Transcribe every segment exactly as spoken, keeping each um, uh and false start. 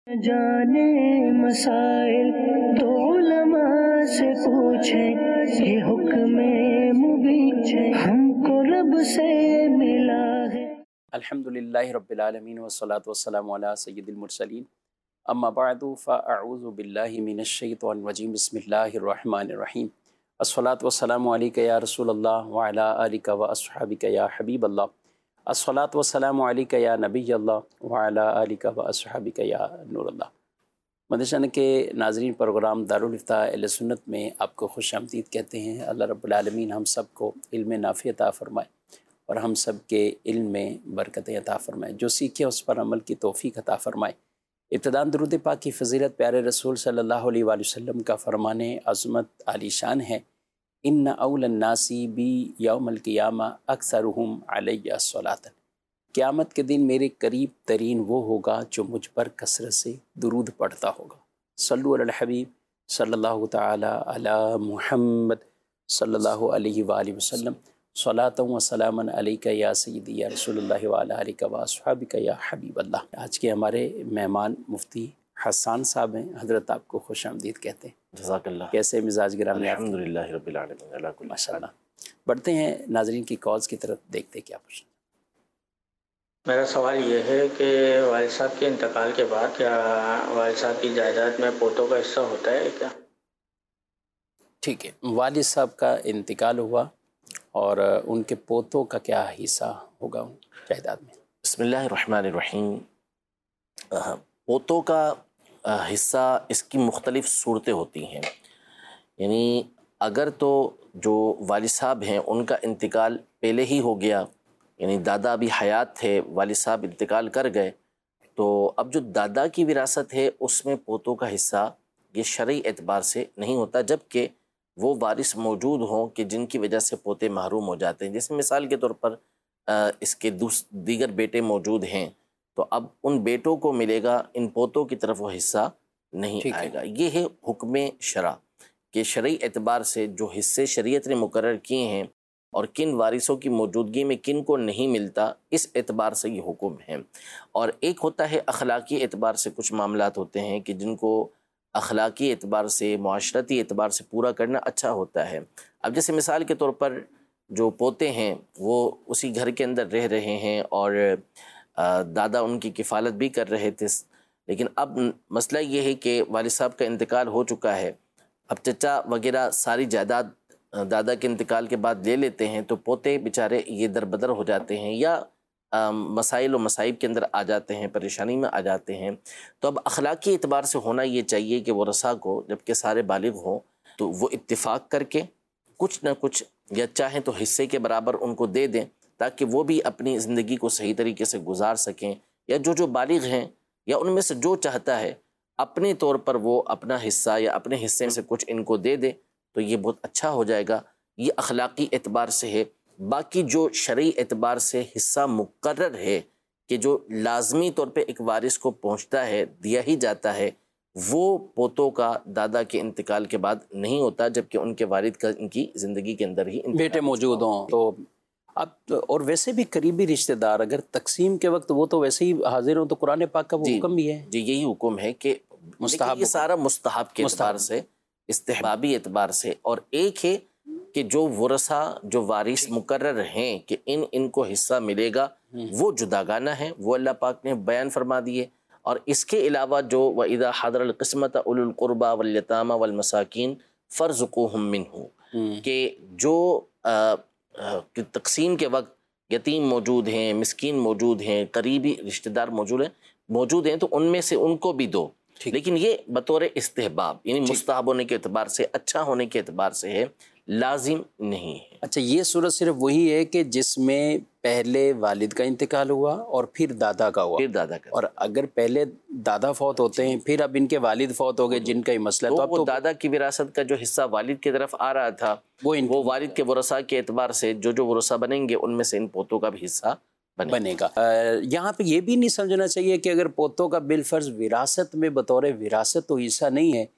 جانے مسائل تو علماء سے پوچھیں، یہ حکم مبین ہم کو رب سے ملا ہے۔ الحمدللہ رب العالمین والصلاة والسلام علی سید المرسلین، اما بعد فاعوذ باللہ من الشیطان الرجیم، بسم اللہ الرحمن الرحیم۔ الصلاة والسلام علیک یا رسول اللہ وعلی آلک واصحابک یا حبیب اللہ، الصلاة والسلام علیک یا نبی اللہ وعلی آلک واصحابک یا نور اللہ۔ مدرسہ کے ناظرین، پروگرام دارالفتاح اہل سنت میں آپ کو خوش آمدید کہتے ہیں۔ اللہ رب العالمین ہم سب کو علم نافع عطا فرمائے اور ہم سب کے علم میں برکتیں عطا فرمائے، جو سیکھے اس پر عمل کی توفیق عطا فرمائے۔ ابتداً درود پاک کی فضیلت پیارے رسول صلی اللہ علیہ وآلہ وسلم کا فرمان عظمت عالی شان ہے، ان اول الناس بی یوم القیامہ اکثرہم علیہ الصلاۃ، قیامت کے دن میرے قریب ترین وہ ہوگا جو مجھ پر کثرت سے درود پڑھتا ہوگا۔ صلو علی الحبیب صلی اللہ تعالی علی محمد صلی اللہ علیہ وآلہ وسلم، صلاۃ و سلاما علیک یا سیدی یا رسول اللہ وعلی آلک واصحابک یا حبیب اللہ۔ آج کے ہمارے مہمان مفتی حسان صاحب ہیں، حضرت آپ کو خوش آمدید کہتے ہیں۔ جزاک اللہ۔ کیسے مزاج گرامی؟ الحمدللہ رب العالمین، اللہ کل ماشاء اللہ۔ بڑھتے ہیں ناظرین کی کالز کی طرف، دیکھتے کیا پوچھنا۔ میرا سوال یہ ہے کہ والد صاحب کے انتقال کے بعد کیا والد صاحب کی جائیداد میں پوتوں کا حصہ ہوتا ہے کیا؟ ٹھیک ہے، والد صاحب کا انتقال ہوا اور ان کے پوتوں کا کیا حصہ ہوگا جائیداد میں؟ بسم اللہ الرحمن الرحیم۔ پوتوں کا حصہ اس کی مختلف صورتیں ہوتی ہیں، یعنی اگر تو جو والد صاحب ہیں ان کا انتقال پہلے ہی ہو گیا، یعنی دادا ابھی حیات تھے، والد صاحب انتقال کر گئے، تو اب جو دادا کی وراثت ہے اس میں پوتوں کا حصہ یہ شرعی اعتبار سے نہیں ہوتا، جبکہ وہ وارث موجود ہوں کہ جن کی وجہ سے پوتے محروم ہو جاتے ہیں۔ جیسے مثال کے طور پر اس کے دیگر بیٹے موجود ہیں تو اب ان بیٹوں کو ملے گا، ان پوتوں کی طرف وہ حصہ نہیں آئے گا۔ یہ ہے حکم شرع کہ شرعی اعتبار سے جو حصے شریعت نے مقرر کیے ہیں اور کن وارثوں کی موجودگی میں کن کو نہیں ملتا، اس اعتبار سے یہ حکم ہے۔ اور ایک ہوتا ہے اخلاقی اعتبار سے، کچھ معاملات ہوتے ہیں کہ جن کو اخلاقی اعتبار سے، معاشرتی اعتبار سے پورا کرنا اچھا ہوتا ہے۔ اب جیسے مثال کے طور پر جو پوتے ہیں وہ اسی گھر کے اندر رہ رہے ہیں اور دادا ان کی کفالت بھی کر رہے تھے، لیکن اب مسئلہ یہ ہے کہ والد صاحب کا انتقال ہو چکا ہے، اب چچا وغیرہ ساری جائیداد دادا کے انتقال کے بعد لے لیتے ہیں، تو پوتے بیچارے یہ دربدر ہو جاتے ہیں یا مسائل و مصائب کے اندر آ جاتے ہیں، پریشانی میں آ جاتے ہیں۔ تو اب اخلاقی اعتبار سے ہونا یہ چاہیے کہ ورثاء کو جب کہ سارے بالغ ہوں تو وہ اتفاق کر کے کچھ نہ کچھ یا چاہیں تو حصے کے برابر ان کو دے دیں، تاکہ وہ بھی اپنی زندگی کو صحیح طریقے سے گزار سکیں، یا جو جو بالغ ہیں یا ان میں سے جو چاہتا ہے اپنے طور پر وہ اپنا حصہ یا اپنے حصے میں سے کچھ ان کو دے دے تو یہ بہت اچھا ہو جائے گا۔ یہ اخلاقی اعتبار سے ہے۔ باقی جو شرعی اعتبار سے حصہ مقرر ہے کہ جو لازمی طور پہ ایک وارث کو پہنچتا ہے، دیا ہی جاتا ہے، وہ پوتوں کا دادا کے انتقال کے بعد نہیں ہوتا، جبکہ ان کے والد کا ان کی زندگی کے اندر ہی بیٹے موجود ہوں تو اب، اور ویسے بھی قریبی رشتہ دار اگر تقسیم کے وقت وہ تو ویسے ہی حاضر ہوں تو قرآن پاک کا وہ جی حکم بھی ہے۔ جی یہی حکم ہے کہ مستحب، یہ سارا مستحب کے اعتبار سے، استحبابی اعتبار سے، اور ایک ہے کہ جو ورثاء جو وارث مقرر ہیں کہ ان ان کو حصہ ملے گا وہ جداگانہ ہیں، وہ اللہ پاک نے بیان فرما دیے۔ اور اس کے علاوہ جو وَإِذَا حَضَرَ الْقِسْمَةَ أُولُو الْقُرْبَى وَالْيَتَامَى وَالْمَسَاكِينَ فَارْزُقُوهُم مِّنْهُ، کہ جو تقسیم کے وقت یتیم موجود ہیں، مسکین موجود ہیں، قریبی رشتہ دار موجود ہیں موجود ہیں تو ان میں سے ان کو بھی دو، لیکن یہ بطور استحباب، یعنی مستحب ہونے کے اعتبار سے، اچھا ہونے کے اعتبار سے ہے، لازم نہیں ہے۔ اچھا، یہ صورت صرف وہی ہے کہ جس میں پہلے والد کا انتقال ہوا اور پھر دادا کا ہوا، پھر دادا کا، اور اگر پہلے دادا فوت ہوتے ہیں پھر اب ان کے والد فوت ہو گئے جن کا ہی مسئلہ، تو تو اب وہ تو دادا کی وراثت کا جو حصہ والد کی طرف آ رہا تھا وہ وہ والد کے ورثاء کے اعتبار سے جو جو ورثاء بنیں گے ان میں سے ان پوتوں کا بھی حصہ بنے بنے گا۔ یہاں پہ یہ بھی نہیں سمجھنا چاہیے کہ اگر پوتوں کا بالفرض وراثت میں بطور وراثت تو حصہ نہیں ہے،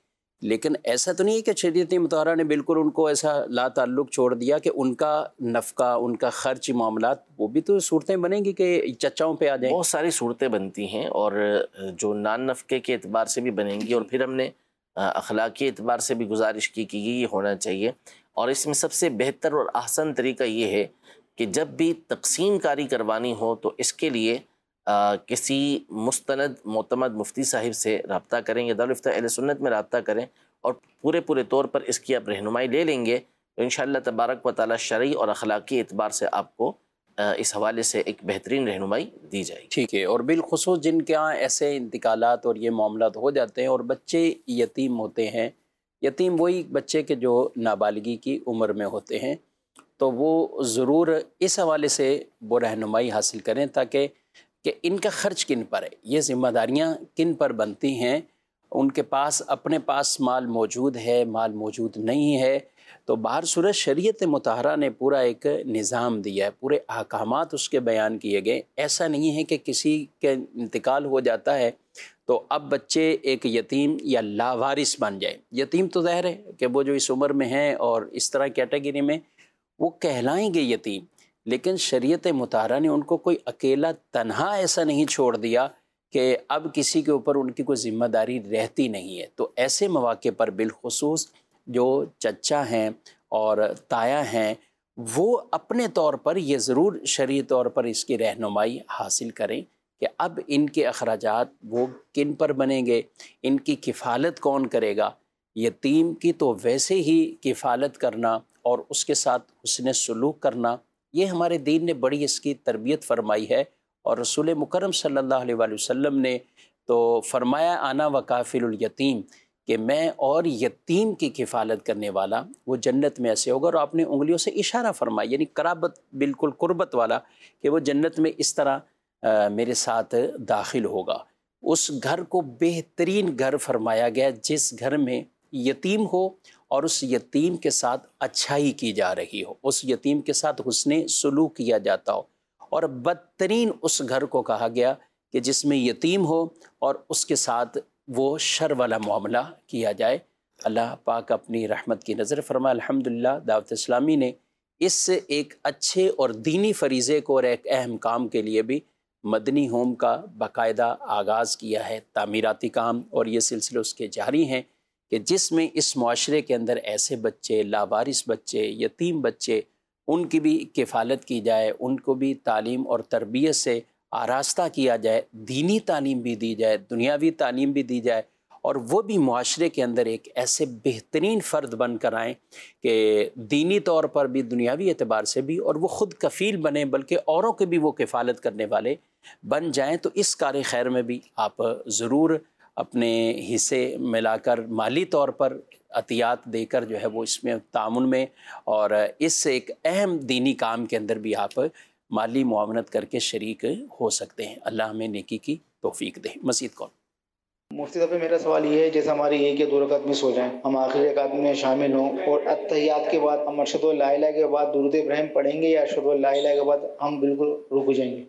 لیکن ایسا تو نہیں ہے کہ شریعت مطہرہ نے بالکل ان کو ایسا لا تعلق چھوڑ دیا کہ ان کا نفقہ، ان کا خرچ معاملات، وہ بھی تو صورتیں بنیں گی کہ چچاؤں پہ آ جائیں. بہت ساری صورتیں بنتی ہیں، اور جو نان نفقے کے اعتبار سے بھی بنیں گی، اور پھر ہم نے اخلاقی اعتبار سے بھی گزارش کی کہ یہ ہونا چاہیے. اور اس میں سب سے بہتر اور احسن طریقہ یہ ہے کہ جب بھی تقسیم کاری کروانی ہو تو اس کے لیے آ, کسی مستند معتمد مفتی صاحب سے رابطہ کریں یا دارالفتہ اہل سنت میں رابطہ کریں، اور پورے پورے طور پر اس کی آپ رہنمائی لے لیں گے تو انشاءاللہ تبارک و تعالی شرعی اور اخلاقی اعتبار سے آپ کو آ, اس حوالے سے ایک بہترین رہنمائی دی جائے گی. ٹھیک ہے. اور بالخصوص جن کے ہاں ایسے انتقالات اور یہ معاملات ہو جاتے ہیں اور بچے یتیم ہوتے ہیں، یتیم وہی بچے کے جو نابالغی کی عمر میں ہوتے ہیں، تو وہ ضرور اس حوالے سے وہ رہنمائی حاصل کریں تاکہ کہ ان کا خرچ کن پر ہے، یہ ذمہ داریاں کن پر بنتی ہیں. ان کے پاس اپنے پاس مال موجود ہے، مال موجود نہیں ہے، تو بہر صورت شریعت مطہرہ نے پورا ایک نظام دیا ہے، پورے احکامات اس کے بیان کیے گئے. ایسا نہیں ہے کہ کسی کے انتقال ہو جاتا ہے تو اب بچے ایک یتیم یا لاوارث بن جائے. یتیم تو ظاہر ہے کہ وہ جو اس عمر میں ہیں اور اس طرح کیٹیگری میں وہ کہلائیں گے یتیم، لیکن شریعت مطہرہ نے ان کو کوئی اکیلا تنہا ایسا نہیں چھوڑ دیا کہ اب کسی کے اوپر ان کی کوئی ذمہ داری رہتی نہیں ہے. تو ایسے مواقع پر بالخصوص جو چچا ہیں اور تایا ہیں وہ اپنے طور پر یہ ضرور شرعی طور پر اس کی رہنمائی حاصل کریں کہ اب ان کے اخراجات وہ کن پر بنیں گے، ان کی کفالت کون کرے گا. یتیم کی تو ویسے ہی کفالت کرنا اور اس کے ساتھ حسن سلوک کرنا، یہ ہمارے دین نے بڑی اس کی تربیت فرمائی ہے. اور رسول مکرم صلی اللہ علیہ وآلہ وسلم نے تو فرمایا انا وکافل الیتیم، کہ میں اور یتیم کی کفالت کرنے والا وہ جنت میں ایسے ہوگا. اور آپ نے انگلیوں سے اشارہ فرمایا، یعنی قرابت، بالکل قربت والا، کہ وہ جنت میں اس طرح آ, میرے ساتھ داخل ہوگا. اس گھر کو بہترین گھر فرمایا گیا جس گھر میں یتیم ہو اور اس یتیم کے ساتھ اچھائی کی جا رہی ہو، اس یتیم کے ساتھ حسن سلوک کیا جاتا ہو. اور بدترین اس گھر کو کہا گیا کہ جس میں یتیم ہو اور اس کے ساتھ وہ شر والا معاملہ کیا جائے. اللہ پاک اپنی رحمت کی نظر فرمائے. الحمدللہ دعوت اسلامی نے اس ایک اچھے اور دینی فریضے کو اور ایک اہم کام کے لیے بھی مدنی ہوم کا باقاعدہ آغاز کیا ہے، تعمیراتی کام، اور یہ سلسلے اس کے جاری ہیں کہ جس میں اس معاشرے کے اندر ایسے بچے، لاوارث بچے، یتیم بچے، ان کی بھی کفالت کی جائے، ان کو بھی تعلیم اور تربیت سے آراستہ کیا جائے، دینی تعلیم بھی دی جائے، دنیاوی تعلیم بھی دی جائے، اور وہ بھی معاشرے کے اندر ایک ایسے بہترین فرد بن کر آئیں کہ دینی طور پر بھی، دنیاوی اعتبار سے بھی، اور وہ خود کفیل بنیں بلکہ اوروں کے بھی وہ کفالت کرنے والے بن جائیں. تو اس کار خیر میں بھی آپ ضرور اپنے حصے ملا کر مالی طور پر عطیات دے کر جو ہے وہ اس میں تعاون میں اور اس ایک اہم دینی کام کے اندر بھی آپ مالی معاونت کر کے شریک ہو سکتے ہیں. اللہ ہمیں نیکی کی توفیق دے. مزید کون؟ مفتی صاحب میرا سوال یہ ہے، جیسے ہماری ایک یا دو رکعت مس ہو جائیں، ہم آخری رکعت میں شامل ہوں اور اتحیات کے بعد ہم ارشد لا الہ کے بعد درود ابراہیم پڑھیں گے یا ارشد لا الہ کے بعد ہم بالکل رک جائیں گے؟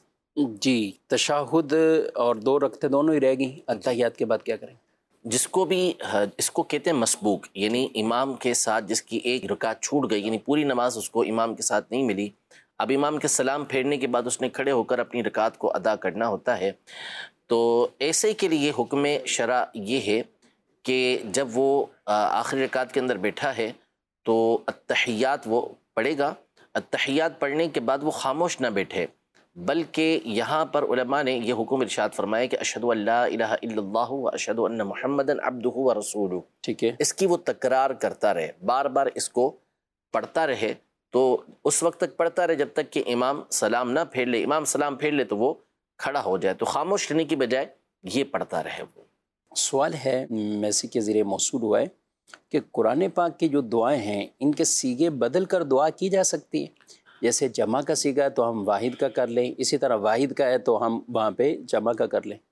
جی، تشہد اور دو رکعتیں دونوں ہی رہ گئیں، اتحیات کے بعد کیا کریں؟ جس کو بھی اس کو کہتے ہیں مسبوق، یعنی امام کے ساتھ جس کی ایک رکعت چھوٹ گئی، یعنی پوری نماز اس کو امام کے ساتھ نہیں ملی، اب امام کے سلام پھیرنے کے بعد اس نے کھڑے ہو کر اپنی رکعت کو ادا کرنا ہوتا ہے. تو ایسے کے لیے حکم شرع یہ ہے کہ جب وہ آخری رکعت کے اندر بیٹھا ہے تو التحیات وہ پڑھے گا. التحیات پڑھنے کے بعد وہ خاموش نہ بیٹھے، بلکہ یہاں پر علماء نے یہ حکم ارشاد فرمایا کہ اشہد ان لا الہ الا اللہ و اشہد ان محمدًا عبدہ و رسولہ. ٹھیک ہے، اس کی وہ تکرار کرتا رہے، بار بار اس کو پڑھتا رہے. تو اس وقت تک پڑھتا رہے جب تک کہ امام سلام نہ پھیر لے. امام سلام پھیر لے تو وہ کھڑا ہو جائے. تو خاموش رہنے کی بجائے یہ پڑھتا رہے. وہ سوال ہے میسی کے ذریعے موصول ہوا ہے کہ قرآن پاک کی جو دعائیں ہیں ان کے سیغے بدل کر دعا کی جا سکتی ہے؟ جیسے جمع کا سیغہ ہے تو ہم واحد کا کر لیں، اسی طرح واحد کا ہے تو ہم وہاں پہ جمع کا کر لیں.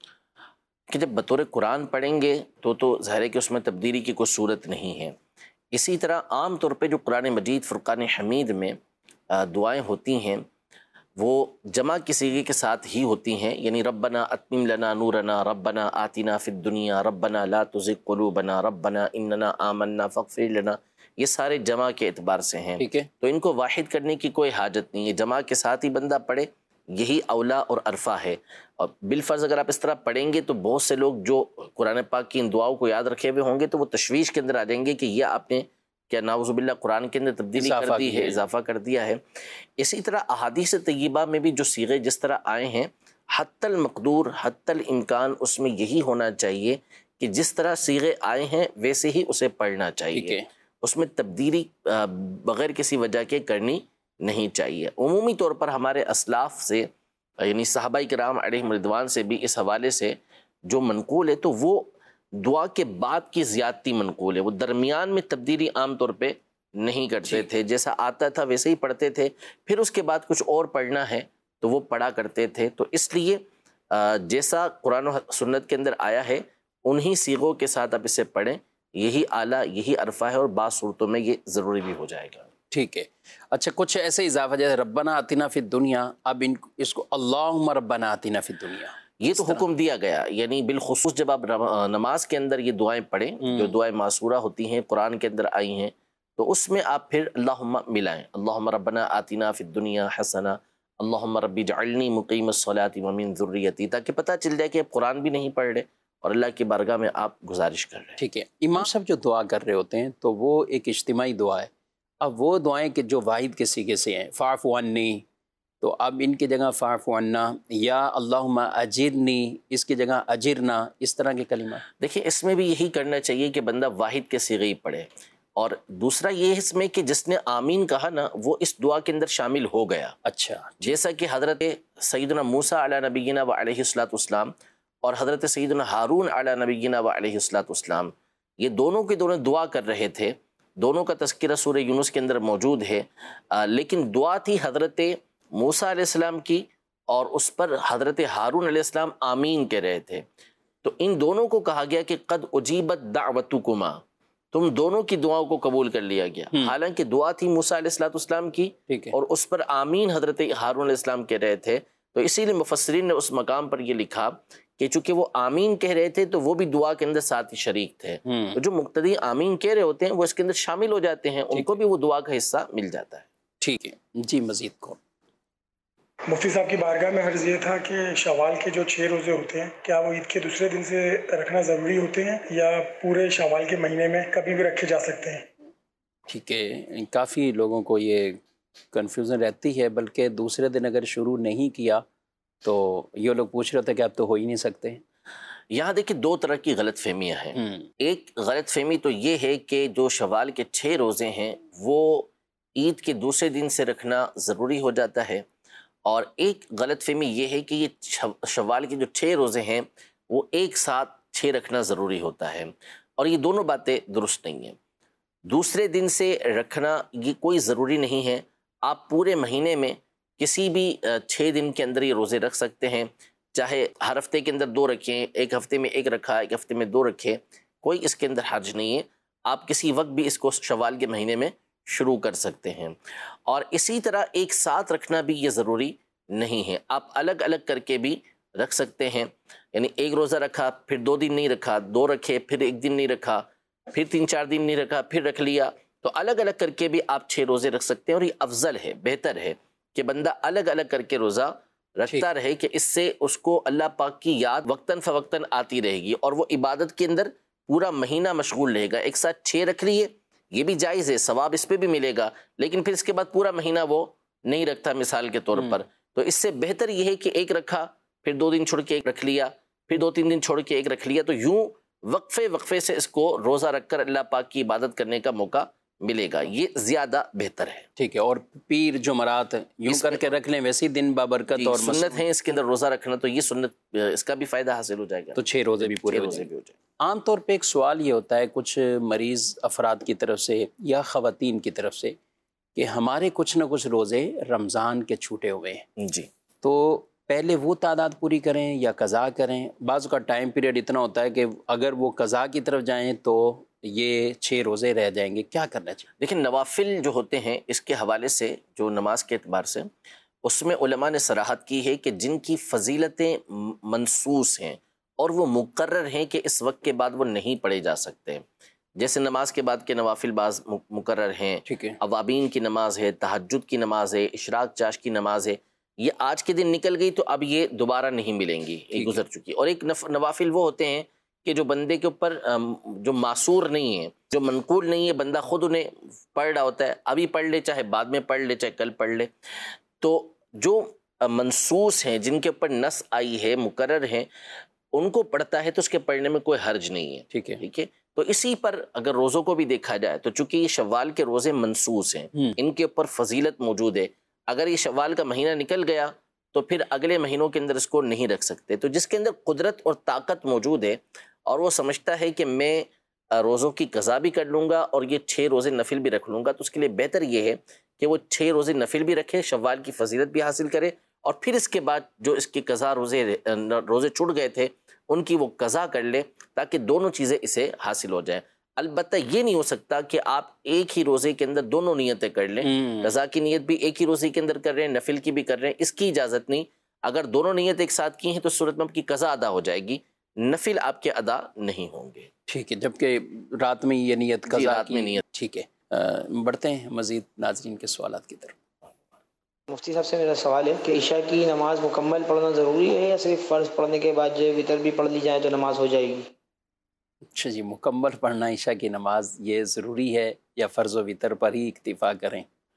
کہ جب بطور قرآن پڑھیں گے تو تو ظاہر ہے کہ اس میں تبدیلی کی کوئی صورت نہیں ہے. اسی طرح عام طور پہ جو قرآن مجید فرقان حمید میں دعائیں ہوتی ہیں وہ جمع کے صیغے کے ساتھ ہی ہوتی ہیں، یعنی ربنا اتمم لنا نورنا، ربنا آتنا فی الدنیا، ربنا لا تزغ قلوبنا، ربنا اننا آمنا فاغفر لنا، یہ سارے جمع کے اعتبار سے ہیں. ٹھیک ہے. تو ان کو واحد کرنے کی کوئی حاجت نہیں ہے، جمع کے ساتھ ہی بندہ پڑھے، یہی اولا اور عرفہ ہے. اور بالفرض اگر آپ اس طرح پڑھیں گے تو بہت سے لوگ جو قرآن پاک کی ان دعاؤں کو یاد رکھے ہوئے ہوں گے تو وہ تشویش کے اندر آ جائیں گے کہ یہ آپ نے کیا نعوذ باللہ قرآن کے اندر تبدیلی کر دی ہے، اضافہ کر دیا ہے. اسی طرح احادیث طیبہ میں بھی جو صیغے جس طرح آئے ہیں، حتی المقدور حتی الامکان اس میں یہی ہونا چاہیے کہ جس طرح صیغے آئے ہیں ویسے ہی اسے پڑھنا چاہیے، اس میں تبدیلی بغیر کسی وجہ کے کرنی نہیں چاہیے. عمومی طور پر ہمارے اسلاف سے یعنی صحابہ کرام علیہم رضوان سے بھی اس حوالے سے جو منقول ہے تو وہ دعا کے بعد کی زیادتی منقول ہے، وہ درمیان میں تبدیلی عام طور پہ نہیں کرتے تھے، جیسا آتا تھا ویسے ہی پڑھتے تھے، پھر اس کے بعد کچھ اور پڑھنا ہے تو وہ پڑھا کرتے تھے. تو اس لیے جیسا قرآن و سنت کے اندر آیا ہے انہی صیغوں کے ساتھ آپ اسے پڑھیں، یہی اعلیٰ یہی عرفہ ہے، اور بعض صورتوں میں یہ ضروری بھی ہو جائے گا. ٹھیک ہے. اچھا کچھ ایسے اضافہ جیسے ربنا آتنا فی الدنیا، اب ان اس کو اللہم ربنا آتنا فی الدنیا، یہ تو حکم دیا گیا، یعنی بالخصوص جب آپ نماز کے اندر یہ دعائیں پڑھیں جو دعائیں معصورہ ہوتی ہیں قرآن کے اندر آئی ہیں تو اس میں آپ پھر اللہم ملائیں، اللہم ربنا آتنا فی الدنیا حسنہ، اللہم ربی جعلنی مقیم الصلاۃ ومن ذریتی، تاکہ پتہ چل جائے کہ آپ قرآن بھی نہیں پڑھ رہے اور اللہ کی بارگاہ میں آپ گزارش کر رہے ہیں. ٹھیک ہے. امام صاحب جو دعا کر رہے ہوتے ہیں تو وہ ایک اجتماعی دعا ہے. اب وہ دعائیں کہ جو واحد کے صیغے سے ہیں، فاعف عنی، تو اب ان کی جگہ فاعف عنا یا اللہم اجرنی، اس کی جگہ اجرنا، اس طرح کے کلمات. دیکھیں اس میں بھی یہی کرنا چاہیے کہ بندہ واحد کے صیغے ہی پڑھے، اور دوسرا یہ اس میں کہ جس نے آمین کہا نا وہ اس دعا کے اندر شامل ہو گیا. اچھا. جیسا کہ حضرت سیدنا موسیٰ علی نبینا و علیہ الصلاۃ والسلام اور حضرت سیدنا ہارون علی نبینا و علیہ الصلاۃ والسلام، یہ دونوں کے دونوں دعا کر رہے تھے، دونوں کا تذکرہ سورہ یونس کے اندر موجود ہے، لیکن دعا تھی حضرت موسیٰ علیہ السلام کی اور اس پر حضرت ہارون علیہ السلام آمین کہہ رہے تھے. تو ان دونوں کو کہا گیا کہ قد اجیبت دعوتکما، تم دونوں کی دعاؤں کو قبول کر لیا گیا. حالانکہ دعا تھی موسیٰ علیہ الصلوۃ والسلام کی اور اس پر آمین حضرت ہارون علیہ السلام کہہ رہے تھے. تو اسی لیے مفسرین نے اس مقام پر یہ لکھا کہ چونکہ وہ آمین کہہ رہے تھے تو وہ بھی دعا کے اندر ساتھ ہی شریک تھے. تو جو مقتدی آمین کہہ رہے ہوتے ہیں وہ اس کے اندر شامل ہو جاتے ہیں، ان کو بھی وہ دعا کا حصہ مل جاتا ہے. ٹھیک ہے جی. مزید کو مفتی صاحب کی بارگاہ میں عرض یہ تھا کہ شوال کے جو چھ روزے ہوتے ہیں کیا وہ عید کے دوسرے دن سے رکھنا ضروری ہوتے ہیں یا پورے شوال کے مہینے میں کبھی بھی رکھے جا سکتے ہیں؟ ٹھیک ہے. کافی لوگوں کو یہ کنفیوژن رہتی ہے، بلکہ دوسرے دن اگر شروع نہیں کیا تو یہ لوگ پوچھ رہے تھے کہ آپ تو ہو ہی نہیں سکتے. یہاں دیکھیں دو طرح کی غلط فہمیاں ہیں. ایک غلط فہمی تو یہ ہے کہ جو شوال کے چھ روزے ہیں وہ عید کے دوسرے دن سے رکھنا ضروری ہو جاتا ہے، اور ایک غلط فہمی یہ ہے کہ یہ شوال کے جو چھ روزے ہیں وہ ایک ساتھ چھ رکھنا ضروری ہوتا ہے، اور یہ دونوں باتیں درست نہیں ہیں. دوسرے دن سے رکھنا یہ کوئی ضروری نہیں ہے، آپ پورے مہینے میں کسی بھی چھ دن کے اندر یہ روزے رکھ سکتے ہیں، چاہے ہر ہفتے کے اندر دو رکھیں، ایک ہفتے میں ایک رکھا، ایک ہفتے میں دو رکھے، کوئی اس کے اندر حرج نہیں ہے. آپ کسی وقت بھی اس کو شوال کے مہینے میں شروع کر سکتے ہیں. اور اسی طرح ایک ساتھ رکھنا بھی یہ ضروری نہیں ہے، آپ الگ الگ کر کے بھی رکھ سکتے ہیں. یعنی ایک روزہ رکھا پھر دو دن نہیں رکھا، دو رکھے پھر ایک دن نہیں رکھا، پھر تین چار دن نہیں رکھا پھر رکھ لیا، تو الگ الگ کر کے بھی آپ چھ روزے رکھ سکتے ہیں. اور یہ افضل ہے، بہتر ہے کہ بندہ الگ الگ کر کے روزہ رکھتا رہے، کہ اس سے اس کو اللہ پاک کی یاد وقتاً فوقتاً آتی رہے گی اور وہ عبادت کے اندر پورا مہینہ مشغول رہے گا. ایک ساتھ چھ رکھ لیے یہ بھی جائز ہے، ثواب اس پہ بھی ملے گا، لیکن پھر اس کے بعد پورا مہینہ وہ نہیں رکھتا مثال کے طور پر. تو اس سے بہتر یہ ہے کہ ایک رکھا پھر دو دن چھوڑ کے ایک رکھ لیا، پھر دو تین دن چھوڑ کے ایک رکھ لیا، تو یوں وقفے وقفے سے اس کو روزہ رکھ کر اللہ پاک کی عبادت کرنے کا موقع ملے گا، یہ زیادہ بہتر ہے. ٹھیک ہے. اور پیر جمعرات یوں کر کے رکھ لیں ویسے دن بابرکت اور سنت ہیں اس کے اندر روزہ رکھنا، تو یہ سنت اس کا بھی فائدہ حاصل ہو جائے گا، تو چھ روزے بھی پورے ہو جائیں گے. عام طور پہ ایک سوال یہ ہوتا ہے کچھ مریض افراد کی طرف سے یا خواتین کی طرف سے کہ ہمارے کچھ نہ کچھ روزے رمضان کے چھوٹے ہوئے ہیں جی، تو پہلے وہ تعداد پوری کریں یا قضا کریں؟ بعض کا ٹائم پیریڈ اتنا ہوتا ہے کہ اگر وہ قضا کی طرف جائیں تو یہ چھ روزے رہ جائیں گے، کیا کرنا چاہیے؟ لیکن نوافل جو ہوتے ہیں اس کے حوالے سے جو نماز کے اعتبار سے اس میں علماء نے صراحت کی ہے کہ جن کی فضیلتیں منصوص ہیں اور وہ مقرر ہیں کہ اس وقت کے بعد وہ نہیں پڑھے جا سکتے، جیسے نماز کے بعد کے نوافل بعض مقرر ہیں، ٹھیک ہے، اوابین کی نماز ہے، تہجد کی نماز ہے، اشراق چاش کی نماز ہے، یہ آج کے دن نکل گئی تو اب یہ دوبارہ نہیں ملیں گی، یہ گزر چکی۔ اور ایک نوافل وہ ہوتے ہیں کہ جو بندے کے اوپر جو معصور نہیں ہے، جو منقول نہیں ہے، بندہ خود انہیں پڑھ رہا ہوتا ہے، ابھی پڑھ لے چاہے بعد میں پڑھ لے چاہے کل پڑھ لے، تو جو منصوص ہیں جن کے اوپر نص آئی ہے، مقرر ہیں، ان کو پڑھتا ہے تو اس کے پڑھنے میں کوئی حرج نہیں ہے، ٹھیک ہے ٹھیک ہے۔ تو اسی پر اگر روزوں کو بھی دیکھا جائے تو چونکہ یہ شوال کے روزے منصوص ہیں، ان کے اوپر فضیلت موجود ہے، اگر یہ شوال کا مہینہ نکل گیا تو پھر اگلے مہینوں کے اندر اس کو نہیں رکھ سکتے۔ تو جس کے اندر قدرت اور طاقت موجود ہے اور وہ سمجھتا ہے کہ میں روزوں کی قضا بھی کر لوں گا اور یہ چھ روزے نفل بھی رکھ لوں گا، تو اس کے لیے بہتر یہ ہے کہ وہ چھ روزے نفل بھی رکھے، شوال کی فضیلت بھی حاصل کرے، اور پھر اس کے بعد جو اس کی قضا روزے روزے چھوٹ گئے تھے ان کی وہ قضا کر لے، تاکہ دونوں چیزیں اسے حاصل ہو جائیں۔ البتہ یہ نہیں ہو سکتا کہ آپ ایک ہی روزے کے اندر دونوں نیتیں کر لیں، قضا کی نیت بھی ایک ہی روزے کے اندر کر رہے ہیں، نفل کی بھی کر رہے ہیں، اس کی اجازت نہیں۔ اگر دونوں نیت ایک ساتھ کی ہیں تو صورت میں آپ کی قضا ادا ہو جائے گی، نفل آپ کے ادا نہیں ہوں گے۔ ٹھیک ہے، جبکہ رات میں یہ نیت قضا رات میں کی نیت۔ ٹھیک ہے۔ بڑھتے ہیں مزید ناظرین کے سوالات کی طرف۔ مفتی صاحب سے میرا سوال ہے کہ عشاء کی نماز مکمل پڑھنا ضروری ہے یا صرف فرض پڑھنے کے بعد جو وتر بھی پڑھ لی جائے تو نماز ہو جائے گی؟ اچھا جی، مکمل پڑھنا عشاء کی نماز یہ ضروری ہے یا فرض و وتر پر ہی اکتفا کریں؟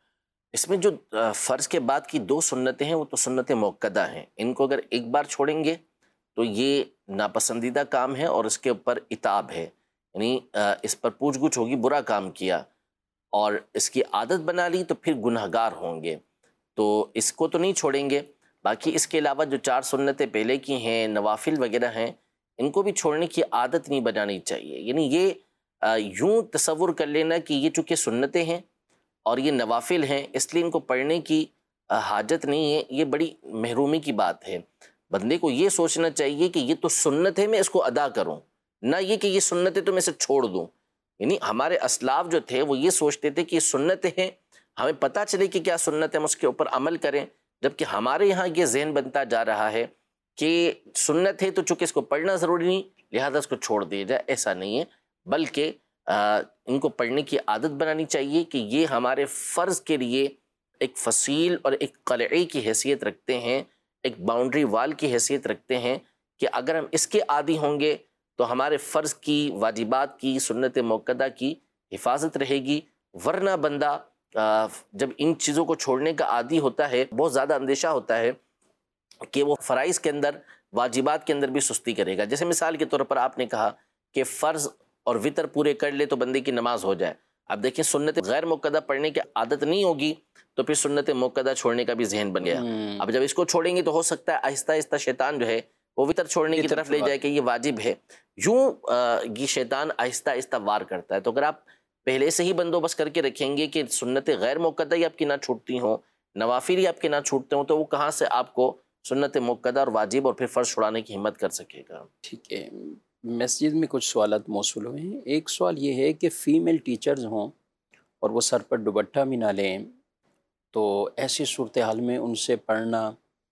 اس میں جو فرض کے بعد کی دو سنتیں ہیں وہ تو سنت موقدہ ہیں، ان کو اگر ایک بار چھوڑیں گے تو یہ ناپسندیدہ کام ہے اور اس کے اوپر عتاب ہے، یعنی اس پر پوچھ گچھ ہوگی، برا کام کیا اور اس کی عادت بنا لی تو پھر گنہگار ہوں گے، تو اس کو تو نہیں چھوڑیں گے۔ باقی اس کے علاوہ جو چار سنتیں پہلے کی ہیں، نوافل وغیرہ ہیں، ان کو بھی چھوڑنے کی عادت نہیں بنانی چاہیے، یعنی یہ یوں تصور کر لینا کہ یہ چونکہ سنتیں ہیں اور یہ نوافل ہیں اس لیے ان کو پڑھنے کی حاجت نہیں ہے، یہ بڑی محرومی کی بات ہے۔ بندے کو یہ سوچنا چاہیے کہ یہ تو سنت ہے، میں اس کو ادا کروں، نہ یہ کہ یہ سنت ہے تو میں اسے چھوڑ دوں۔ یعنی ہمارے اسلاف جو تھے وہ یہ سوچتے تھے کہ یہ سنتیں ہیں، ہمیں پتہ چلے کہ کیا سنت ہے، ہم اس کے اوپر عمل کریں، جبکہ ہمارے یہاں یہ ذہن بنتا جا رہا ہے کہ سنت ہے تو چونکہ اس کو پڑھنا ضروری نہیں لہذا اس کو چھوڑ دیا جائے، ایسا نہیں ہے، بلکہ ان کو پڑھنے کی عادت بنانی چاہیے کہ یہ ہمارے فرض کے لیے ایک فصیل اور ایک قلعے کی حیثیت رکھتے ہیں، ایک باؤنڈری وال کی حیثیت رکھتے ہیں کہ اگر ہم اس کے عادی ہوں گے تو ہمارے فرض کی، واجبات کی، سنت موقدہ کی حفاظت رہے گی، ورنہ بندہ جب ان چیزوں کو چھوڑنے کا عادی ہوتا ہے بہت زیادہ اندیشہ ہوتا ہے کہ وہ فرائض کے اندر، واجبات کے اندر بھی سستی کرے گا۔ جیسے مثال کے طور پر آپ نے کہا کہ فرض اور وتر پورے کر لے تو بندے کی نماز ہو جائے، اب دیکھیں سنت غیر موقدہ پڑھنے کی عادت نہیں ہوگی تو پھر سنت موقدہ چھوڑنے کا بھی ذہن بن گیا، اب جب اس کو چھوڑیں گے تو ہو سکتا ہے آہستہ آہستہ شیطان جو ہے وہ وتر چھوڑنے کی طرف لے جائے کہ یہ واجب ہے، یوں یہ شیطان آہستہ آہستہ وار کرتا ہے۔ تو اگر آپ پہلے سے ہی بندوبست کر کے رکھیں گے کہ سنت غیر موقدہ ہی آپ کی نہ چھوٹتی ہوں، نوافل ہی آپ کے نہ چھوٹتے ہوں، تو وہ کہاں سے آپ کو سنت موقدہ اور واجب اور پھر فرض چھڑانے کی ہمت کر سکے گا۔ ٹھیک ہے، مسجد میں کچھ سوالات موصول ہوئے ہیں۔ ایک سوال یہ ہے کہ فیمیل ٹیچرز ہوں اور وہ سر پر دوپٹہ بھی نہ لیں تو ایسی صورتحال میں ان سے پڑھنا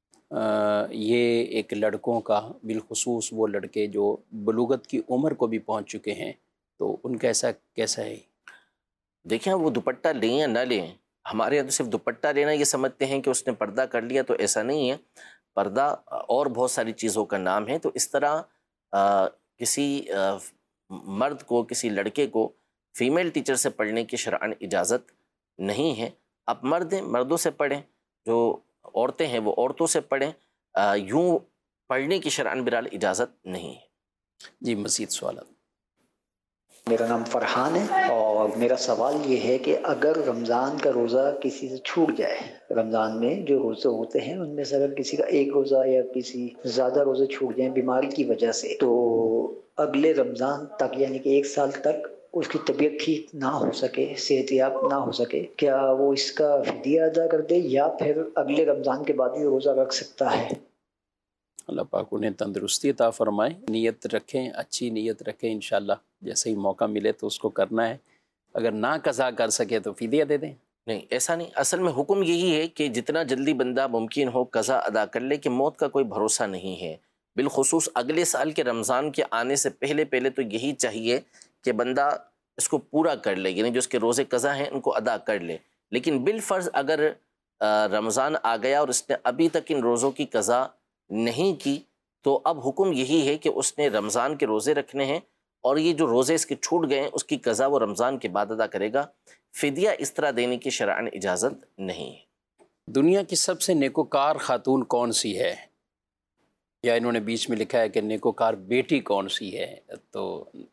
یہ ایک لڑکوں کا، بالخصوص وہ لڑکے جو بلوغت کی عمر کو بھی پہنچ چکے ہیں، تو ان کا ایسا کیسا ہے؟ دیکھیں وہ دوپٹہ لیں یا نہ لیں، ہمارے یہاں تو صرف دوپٹہ لینا یہ سمجھتے ہیں کہ اس نے پردہ کر لیا، تو ایسا نہیں ہے، پردہ اور بہت ساری چیزوں کا نام ہے۔ تو اس طرح آ, کسی آ, مرد کو، کسی لڑکے کو فیمیل ٹیچر سے پڑھنے کی شرعاً اجازت نہیں ہے۔ اب مرد ہیں، مردوں سے پڑھیں، جو عورتیں ہیں وہ عورتوں سے پڑھیں، آ, یوں پڑھنے کی شرعاً بہرحال اجازت نہیں ہے۔ جی مزید سوالات۔ میرا نام فرحان ہے اور میرا سوال یہ ہے کہ اگر رمضان کا روزہ کسی سے چھوٹ جائے، رمضان میں جو روزے ہوتے ہیں ان میں سے اگر کسی کا ایک روزہ یا کسی زیادہ روزے چھوٹ جائیں بیماری کی وجہ سے، تو اگلے رمضان تک یعنی کہ ایک سال تک اس کی طبیعت ٹھیک نہ ہو سکے، صحت یاب نہ ہو سکے، کیا وہ اس کا فدیہ ادا کر دے یا پھر اگلے رمضان کے بعد ہی روزہ رکھ سکتا ہے؟ اللہ پاک انہیں تندرستی عطا فرمائے، نیت رکھیں، اچھی نیت رکھیں، انشاءاللہ جیسے ہی موقع ملے تو اس کو کرنا ہے، اگر نہ قضا کر سکے تو فدیہ دے دیں۔ نہیں ایسا نہیں، اصل میں حکم یہی ہے کہ جتنا جلدی بندہ ممکن ہو قضا ادا کر لے، کہ موت کا کوئی بھروسہ نہیں ہے، بالخصوص اگلے سال کے رمضان کے آنے سے پہلے پہلے تو یہی چاہیے کہ بندہ اس کو پورا کر لے، یعنی جو اس کے روزے قضا ہیں ان کو ادا کر لے. لیکن بالفرض اگر رمضان آ گیا اور اس نے ابھی تک ان روزوں کی قضا نہیں کی، تو اب حکم یہی ہے کہ اس نے رمضان کے روزے رکھنے ہیں، اور یہ جو روزے اس کے چھوٹ گئے ہیں اس کی قضا وہ رمضان کے بعد ادا کرے گا. فدیہ اس طرح دینے کی شرعاً اجازت نہیں ہے. دنیا کی سب سے نیکوکار خاتون کون سی ہے؟ یا انہوں نے بیچ میں لکھا ہے کہ نیکوکار بیٹی کون سی ہے. تو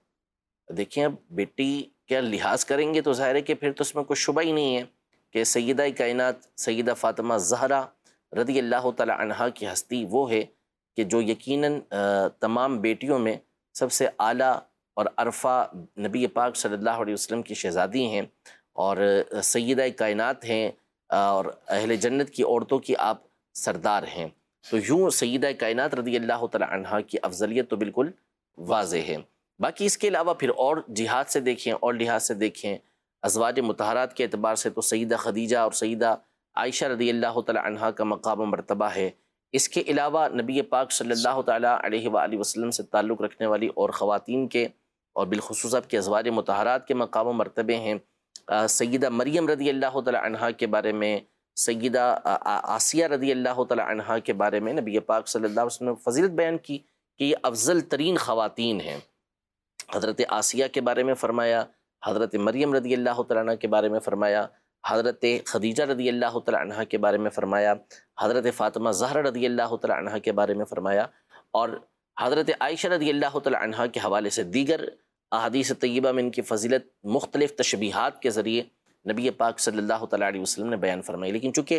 دیکھیں اب بیٹی کیا لحاظ کریں گے تو ظاہر ہے کہ پھر تو اس میں کوئی شبہ ہی نہیں ہے کہ سیدہ کائنات سیدہ فاطمہ زہرا رضی اللہ تعالی عنہا کی ہستی وہ ہے کہ جو یقیناً تمام بیٹیوں میں سب سے اعلیٰ اور عرفہ نبی پاک صلی اللہ علیہ وسلم کی شہزادی ہیں، اور سیدہ کائنات ہیں، اور اہل جنت کی عورتوں کی آپ سردار ہیں. تو یوں سیدہ کائنات رضی اللہ تعالی عنہا کی افضلیت تو بالکل واضح ہے. باقی اس کے علاوہ پھر اور جہاد سے دیکھیں اور لحاظ سے دیکھیں، ازواج مطہرات کے اعتبار سے تو سیدہ خدیجہ اور سیدہ عائشہ رضی اللہ تعالی عنہا کا مقام و مرتبہ ہے. اس کے علاوہ نبی پاک صلی اللہ تعالی علیہ وآلہ وسلم سے تعلق رکھنے والی اور خواتین کے اور بالخصوص آپ کے ازواج مطہرات کے مقام و مرتبے ہیں. سیدہ مریم رضی اللہ تعالی عنہا کے بارے میں، سیدہ آسیہ رضی اللہ تعالی عنہا کے بارے میں نبی پاک صلی اللہ علیہ وسلم نے فضیلت بیان کی کہ یہ افضل ترین خواتین ہیں. حضرت آسیہ کے بارے میں فرمایا، حضرت مریم رضی اللہ تعالی عنہ کے بارے میں فرمایا، حضرت خدیجہ رضی اللہ تعالی عنہ کے بارے میں فرمایا، حضرت فاطمہ زہرا رضی اللہ تعالی عنہ کے بارے میں فرمایا، اور حضرت عائشہ رضی اللہ تعالی عنہ کے حوالے سے دیگر احادیث طیبہ میں ان کی فضیلت مختلف تشبیہات کے ذریعے نبی پاک صلی اللہ تعالی علیہ وسلم نے بیان فرمائی. لیکن چونکہ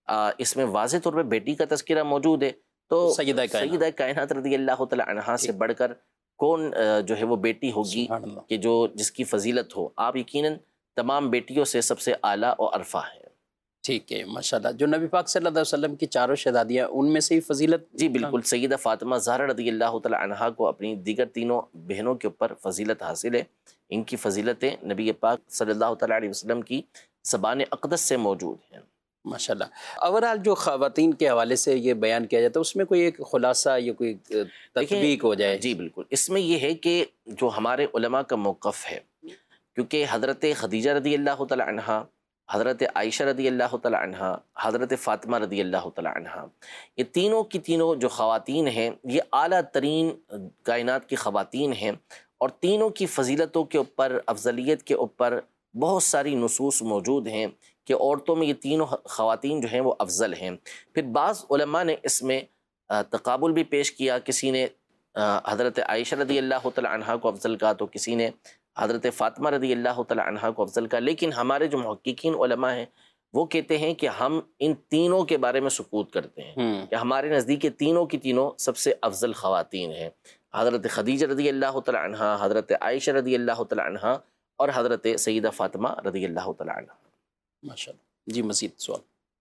اس میں واضح طور پہ بیٹی کا تذکرہ موجود ہے تو سیدہ کائنات سیدہ کائنات رضی اللہ تعالی عنہا سے بڑھ کر کون جو ہے وہ بیٹی ہوگی کہ جو جس کی فضیلت ہو. آپ یقیناً تمام بیٹیوں سے سب سے اعلیٰ و عرفہ ہے. ٹھیک ہے ماشاءاللہ. جو نبی پاک صلی اللہ علیہ وسلم کی چاروں شہزادیاں ان میں سے ہی فضیلت؟ جی بالکل. سیدہ فاطمہ زہرا رضی اللہ تعالی عنہا کو اپنی دیگر تینوں بہنوں کے اوپر فضیلت حاصل ہے. ان کی فضیلتیں نبی پاک صلی اللہ تعالی علیہ وسلم کی زبان اقدس سے موجود ہیں. ماشاءاللہ. اوورال جو خواتین کے حوالے سے یہ بیان کیا جاتا ہے اس میں کوئی ایک خلاصہ یا کوئی تطبیق ہو جائے؟ جی بالکل. اس میں یہ ہے کہ جو ہمارے علماء کا موقف ہے، کیونکہ حضرت خدیجہ رضی اللہ تعالی عنہا، حضرت عائشہ رضی اللہ تعالی عنہا، حضرت فاطمہ رضی اللہ تعالی عنہا، یہ تینوں کی تینوں جو خواتین ہیں یہ اعلیٰ ترین کائنات کی خواتین ہیں، اور تینوں کی فضیلتوں کے اوپر، افضلیت کے اوپر بہت ساری نصوص موجود ہیں کہ عورتوں میں یہ تینوں خواتین جو ہیں وہ افضل ہیں. پھر بعض علماء نے اس میں تقابل بھی پیش کیا، کسی نے حضرت عائشہ رضی اللہ تعالی عنہا کو افضل کہا تو کسی نے حضرت فاطمہ رضی اللہ تعالی عنہا کو افضل کہا. لیکن ہمارے جو محققین علماء ہیں وہ کہتے ہیں کہ ہم ان تینوں کے بارے میں سکوت کرتے ہیں کہ ہمارے نزدیک تینوں کی تینوں سب سے افضل خواتین ہیں. حضرت خدیجہ رضی اللہ تعالی عنہا، حضرت عائشہ رضی اللہ تعالی عنہا، اور حضرت سیدہ فاطمہ رضی اللہ تعالی عنہا. ماشاءاللہ. جی مزید سوال.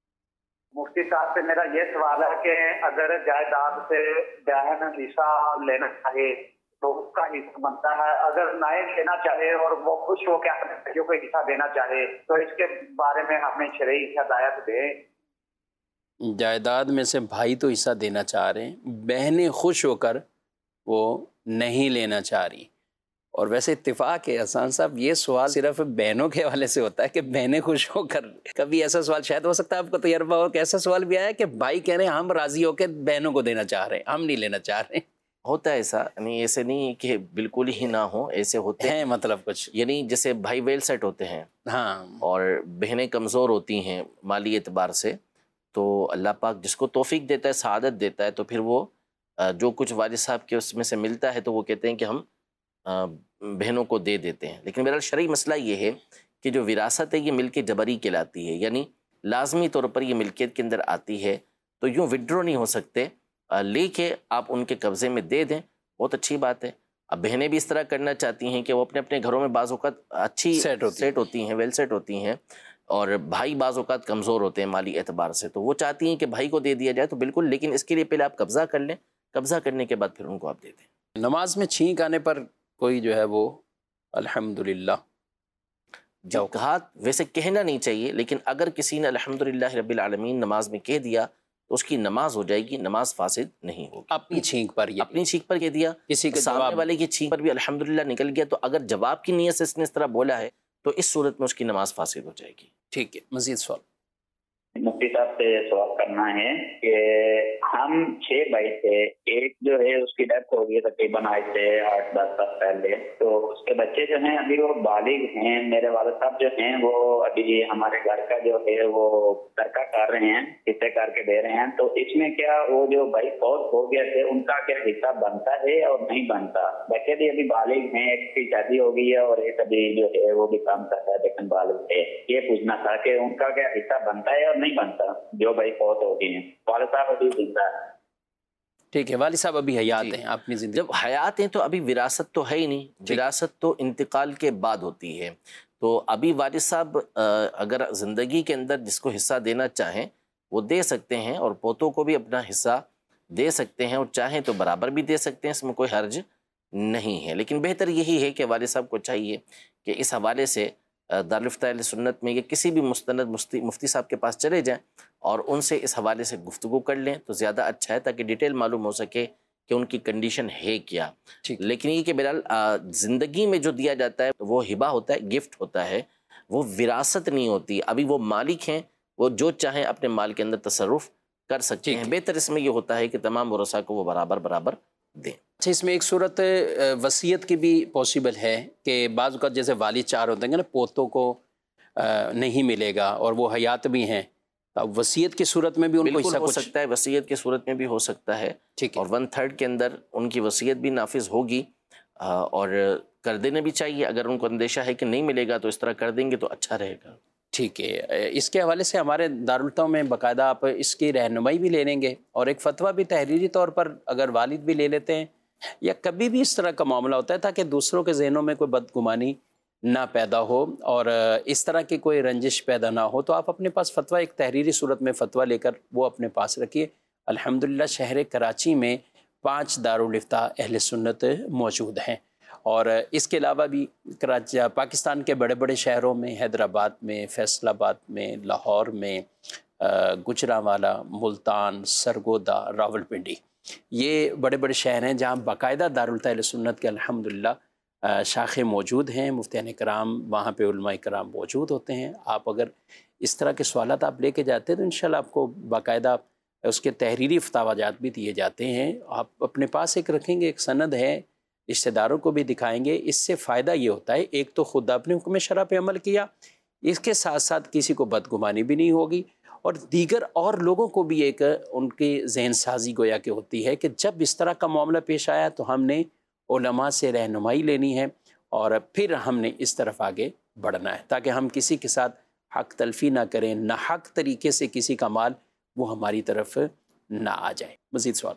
مفتی صاحب سے میرا یہ سوال ہے کہ اگر جائیداد سے بہن حصہ لینا چاہے تو اس کا حصہ بنتا ہے، اگر نائب لینا چاہے اور وہ خوش ہو کے اپنے بھائیوں کو حصہ دینا چاہے تو اس کے بارے میں ہمیں شرعی ہدایت دیں. جائیداد میں سے بھائی تو حصہ دینا چاہ رہے ہیں، بہنیں خوش ہو کر وہ نہیں لینا چاہ رہی. اور ویسے اتفاق ہے حسان صاحب، یہ سوال صرف بہنوں کے حوالے سے ہوتا ہے کہ بہنیں خوش ہو کر. کبھی ایسا سوال شاید ہو سکتا ہے آپ کو تجربہ ہو کہ ایسا سوال بھی آیا کہ بھائی کہہ رہے ہیں ہم راضی ہو کے بہنوں کو دینا چاہ رہے ہیں، ہم نہیں لینا چاہ رہے ہیں. ہوتا ہے ایسا، یعنی ایسے نہیں کہ بالکل ہی نہ ہو، ایسے ہوتے ہیں مطلب کچھ، یعنی جیسے بھائی ویل سیٹ ہوتے ہیں ہاں اور بہنیں کمزور ہوتی ہیں مالی اعتبار سے، تو اللہ پاک جس کو توفیق دیتا ہے، سعادت دیتا ہے، تو پھر وہ جو کچھ والد صاحب کے اس میں سے ملتا ہے تو وہ کہتے ہیں کہ ہم بہنوں کو دے دیتے ہیں. لیکن میرا شرعی مسئلہ یہ ہے کہ جو وراثت ہے یہ ملک جبری کہلاتی ہے، یعنی لازمی طور پر یہ ملکیت کے اندر آتی ہے، تو یوں وڈرو نہیں ہو سکتے، لے کے آپ ان کے قبضے میں دے دیں، بہت اچھی بات ہے. اب بہنیں بھی اس طرح کرنا چاہتی ہیں کہ وہ اپنے اپنے گھروں میں بعض اوقات اچھی سیٹ ہوتی, سیٹ ہوتی ہیں، ویل سیٹ ہوتی ہیں، اور بھائی بعض اوقات کمزور ہوتے ہیں مالی اعتبار سے، تو وہ چاہتی ہیں کہ بھائی کو دے دیا جائے. تو بالکل، لیکن اس کے لیے پہلے آپ قبضہ کر لیں، قبضہ کرنے کے بعد پھر ان کو آپ دے دیں. نماز میں چھینک آنے پر کوئی جو ہے وہ الحمدللہ جو کہا ویسے کہنا نہیں چاہیے، لیکن اگر کسی نے الحمدللہ رب العالمین نماز میں کہہ دیا تو اس کی نماز ہو جائے گی، نماز فاسد نہیں ہوگی۔ اپنی چھینک پر یہ اپنی چھینک پر کہہ دیا، کسی کے سامنے جواب والے کی چھینک پر بھی الحمدللہ نکل گیا، تو اگر جواب کی نیت سے اس نے اس طرح بولا ہے تو اس صورت میں اس کی نماز فاسد ہو جائے گی۔ ٹھیک ہے، مزید سوال۔ مفتی صاحب سے سوال کرنا ہے کہ ہم چھ بھائی تھے، ایک جو ہے اس کی ڈیتھ ہو گئی تقریباً آج سے آٹھ دس سال پہلے، تو اس کے بچے جو ہیں ابھی وہ بالغ ہیں۔ میرے والد صاحب جو ہیں وہ ابھی ہمارے گھر کا جو ہے وہ ترکہ کر رہے ہیں، حصے کر کے دے رہے ہیں، تو اس میں کیا وہ جو بھائی فوت ہو گئے تھے ان کا کیا حصہ بنتا ہے اور نہیں بنتا؟ بچے بھی ابھی بالغ ہیں، ایک کی شادی ہو گئی ہے اور ایک ابھی جو ہے وہ بھی کام کرتا ہے لیکن بالغ ہے۔ یہ پوچھنا تھا کہ ان کا کیا حصہ بنتا ہے اور نہیں بنتا جو بھائی فوت ہو گئے ہیں؟ والد صاحب ابھی زندہ ہے۔ ٹھیک ہے، والد صاحب ابھی حیات جی۔ ہیں، اپنی زندگی جب حیات ہیں تو ابھی وراثت تو ہے ہی نہیں، وراثت تو انتقال کے بعد ہوتی ہے۔ تو ابھی والد صاحب اگر زندگی کے اندر جس کو حصہ دینا چاہیں وہ دے سکتے ہیں، اور پوتوں کو بھی اپنا حصہ دے سکتے ہیں، اور چاہیں تو برابر بھی دے سکتے ہیں، اس میں کوئی حرج نہیں ہے۔ لیکن بہتر یہی ہے کہ والد صاحب کو چاہیے کہ اس حوالے سے دارالفتہ اہل سنت میں یا کسی بھی مستند مفتی مفتی صاحب کے پاس چلے جائیں اور ان سے اس حوالے سے گفتگو کر لیں تو زیادہ اچھا ہے، تاکہ ڈیٹیل معلوم ہو سکے کہ ان کی کنڈیشن ہے کیا۔ لیکن یہ کہ بہرحال زندگی میں جو دیا جاتا ہے وہ ہبہ ہوتا ہے، گفٹ ہوتا ہے، وہ وراثت نہیں ہوتی۔ ابھی وہ مالک ہیں، وہ جو چاہیں اپنے مال کے اندر تصرف کر سکتے ہیں۔ بہتر اس میں یہ ہوتا ہے کہ تمام ورثاء کو وہ برابر برابر دیں۔ اچھا، اس میں ایک صورت وصیت کی بھی پاسبل ہے کہ بعض اوقات جیسے والد چار ہوتے ہیں نا، پوتوں کو نہیں ملے گا اور وہ حیات بھی ہیں، اب وصیت کی صورت میں بھی ان کو بالکل حصہ ہو کچھ سکتا ہے، وصیت کی صورت میں بھی ہو سکتا ہے، اور ون تھرڈ کے اندر ان کی وصیت بھی نافذ ہوگی، اور کر دینا بھی چاہیے۔ اگر ان کو اندیشہ ہے کہ نہیں ملے گا تو اس طرح کر دیں گے تو اچھا رہے گا۔ ٹھیک ہے، اس کے حوالے سے ہمارے دارالفتہ میں باقاعدہ آپ اس کی رہنمائی بھی لے لیں گے، اور ایک فتویٰ بھی تحریری طور پر اگر والد بھی لے لیتے ہیں، یا کبھی بھی اس طرح کا معاملہ ہوتا ہے تاکہ دوسروں کے ذہنوں میں کوئی بدگمانی نہ پیدا ہو اور اس طرح کی کوئی رنجش پیدا نہ ہو، تو آپ اپنے پاس فتویٰ ایک تحریری صورت میں فتویٰ لے کر وہ اپنے پاس رکھیے۔ الحمدللہ شہر کراچی میں پانچ دارالفتہ اہل سنت موجود ہیں، اور اس کے علاوہ بھی کراچی پاکستان کے بڑے بڑے شہروں میں، حیدرآباد میں، فیصل آباد میں، لاہور میں، گجرانوالہ، ملتان، سرگودا، راولپنڈی، یہ بڑے بڑے شہر ہیں جہاں باقاعدہ دارالفتہ اہل سنت کے الحمدللہ شاخیں موجود ہیں، مفتیان کرام وہاں پہ علماء کرام موجود ہوتے ہیں۔ آپ اگر اس طرح کے سوالات آپ لے کے جاتے ہیں تو انشاءاللہ آپ کو باقاعدہ اس کے تحریری فتاوی جات بھی دیے جاتے ہیں۔ آپ اپنے پاس ایک رکھیں گے، ایک سند ہے، رشتہ داروں کو بھی دکھائیں گے۔ اس سے فائدہ یہ ہوتا ہے، ایک تو خود آپ نے حکم شرع پہ عمل کیا، اس کے ساتھ ساتھ کسی کو بدگمانی بھی نہیں ہوگی، اور دیگر اور لوگوں کو بھی ایک ان کی ذہن سازی گویا کہ ہوتی ہے کہ جب اس طرح کا معاملہ پیش آیا تو ہم نے علماء سے رہنمائی لینی ہے اور پھر ہم نے اس طرف آگے بڑھنا ہے، تاکہ ہم کسی کے ساتھ حق تلفی نہ کریں، نہ حق طریقے سے کسی کا مال وہ ہماری طرف نہ آ جائے۔ مزید سوال۔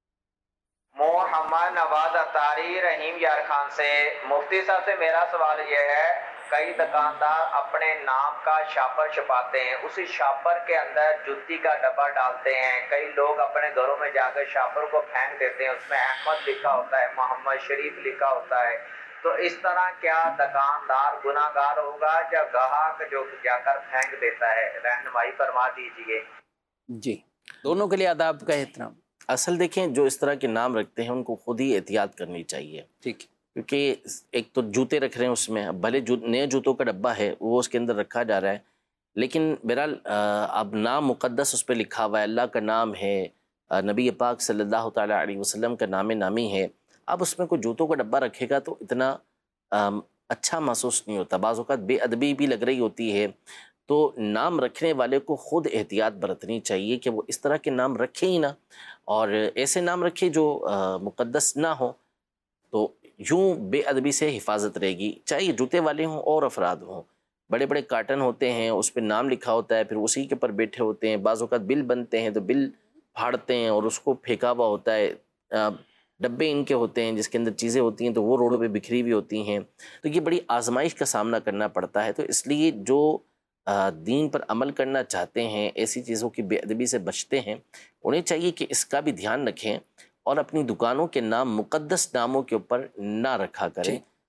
محمد نواز اتاری رحیم یار خان سے، مفتی صاحب سے میرا سوال یہ ہے، کئی دکاندار اپنے نام کا شاپر چھپاتے ہیں، اسی شاپر کے اندر جوتی کا ڈبہ ڈالتے ہیں، کئی لوگ اپنے گھروں میں جا کر شاپر کو پھینک دیتے ہیں، اس میں احمد لکھا ہوتا ہے، محمد شریف لکھا ہوتا ہے، تو اس طرح کیا دکاندار گناہ گار ہوگا یا گاہک جو جا کر پھینک دیتا ہے؟ رہنمائی فرما دیجیے۔ جی، دونوں کے لیے آداب کا احترام۔ اصل دیکھیں، جو اس طرح کے نام رکھتے ہیں ان کو خود ہی احتیاط کرنی چاہیے، ٹھیک، کیونکہ ایک تو جوتے رکھ رہے ہیں اس میں، بھلے جو نئے جوتوں کا ڈبہ ہے وہ اس کے اندر رکھا جا رہا ہے، لیکن بہرحال اب نام مقدس اس پہ لکھا ہوا ہے، اللہ کا نام ہے، نبی پاک صلی اللہ تعالیٰ علیہ وسلم کا نام نامی ہے، اب اس میں کوئی جوتوں کا ڈبہ رکھے گا تو اتنا اچھا محسوس نہیں ہوتا، بعض اوقات بے ادبی بھی لگ رہی ہوتی ہے۔ تو نام رکھنے والے کو خود احتیاط برتنی چاہیے کہ وہ اس طرح کے نام رکھے ہی نہ، اور ایسے نام رکھے جو مقدس نہ ہو، تو یوں بے ادبی سے حفاظت رہے گی، چاہے جوتے والے ہوں اور افراد ہوں۔ بڑے بڑے کارٹن ہوتے ہیں، اس پہ نام لکھا ہوتا ہے، پھر اسی کے اوپر بیٹھے ہوتے ہیں، بعض اوقات بل بنتے ہیں تو بل پھاڑتے ہیں اور اس کو پھینکا ہوا ہوتا ہے، ڈبے ان کے ہوتے ہیں جس کے اندر چیزیں ہوتی ہیں تو وہ روڈوں پہ بکھری ہوئی ہوتی ہیں، تو یہ بڑی آزمائش کا سامنا کرنا پڑتا ہے۔ تو اس لیے جو دین پر عمل کرنا چاہتے ہیں، ایسی چیزوں کی بے ادبی سے بچتے ہیں، انہیں چاہیے کہ اس کا بھی دھیان رکھیں اور اپنی دکانوں کے نام مقدس ناموں کے اوپر نہ رکھا کریں،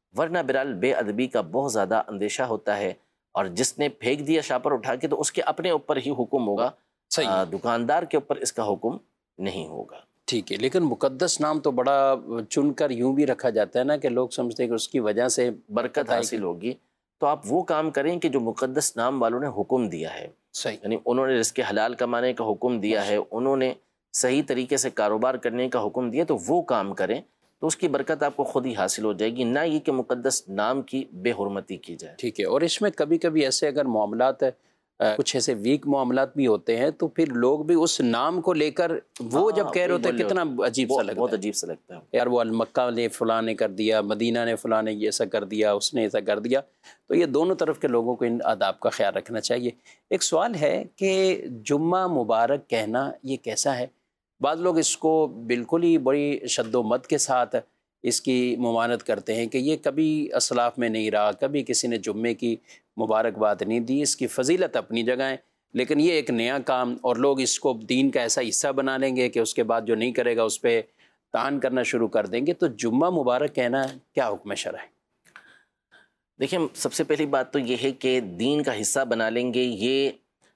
ورنہ برال بے ادبی کا بہت زیادہ اندیشہ ہوتا ہے، اور جس نے پھینک دیا شاپر اٹھا کے تو اس کے اپنے اوپر ہی حکم ہوگا، دکاندار کے اوپر اس کا حکم نہیں ہوگا۔ ٹھیک ہے، لیکن مقدس نام تو بڑا چن کر یوں بھی رکھا جاتا ہے نا کہ لوگ سمجھتے ہیں کہ اس کی وجہ سے برکت حاصل ہوگی، تو آپ وہ کام کریں کہ جو مقدس نام والوں نے حکم دیا ہے، صحیح، یعنی انہوں نے رزق حلال کمانے کا حکم دیا ہے، انہوں نے صحیح طریقے سے کاروبار کرنے کا حکم دیا، تو وہ کام کریں تو اس کی برکت آپ کو خود ہی حاصل ہو جائے گی، نہ یہ کہ مقدس نام کی بے حرمتی کی جائے۔ ٹھیک ہے، اور اس میں کبھی کبھی ایسے اگر معاملات کچھ ایسے ویک معاملات بھی ہوتے ہیں تو پھر لوگ بھی اس نام کو لے کر وہ جب کہہ رہے ہوتے ہیں کتنا عجیب سا لگتا ہے، بہت عجیب سا لگتا ہے یار وہ المکہ نے فلاں نے کر دیا، مدینہ نے فلاں نے ایسا کر دیا، اس نے ایسا کر دیا۔ تو یہ دونوں طرف کے لوگوں کو ان آداب کا خیال رکھنا چاہیے۔ ایک سوال ہے کہ جمعہ مبارک کہنا یہ کیسا ہے؟ بعض لوگ اس کو بالکل ہی بڑی شد و مد کے ساتھ اس کی ممانعت کرتے ہیں کہ یہ کبھی اسلاف میں نہیں رہا، کبھی کسی نے جمعے کی مبارکباد نہیں دی، اس کی فضیلت اپنی جگہ ہے، لیکن یہ ایک نیا کام اور لوگ اس کو دین کا ایسا حصہ بنا لیں گے کہ اس کے بعد جو نہیں کرے گا اس پہ طعن کرنا شروع کر دیں گے۔ تو جمعہ مبارک کہنا کیا حکم شرع ہے؟ دیکھیں، سب سے پہلی بات تو یہ ہے کہ دین کا حصہ بنا لیں گے، یہ